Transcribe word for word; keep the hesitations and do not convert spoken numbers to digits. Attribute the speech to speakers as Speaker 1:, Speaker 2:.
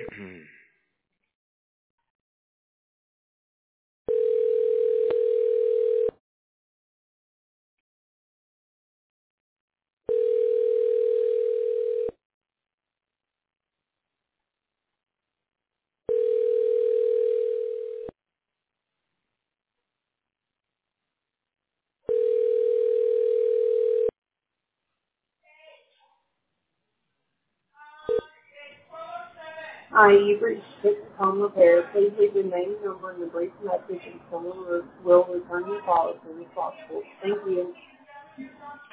Speaker 1: Hi, you've reached Fix Home Repair. Please leave your name, number, and a brief message, and someone will return your call as soon as possible. Thank you.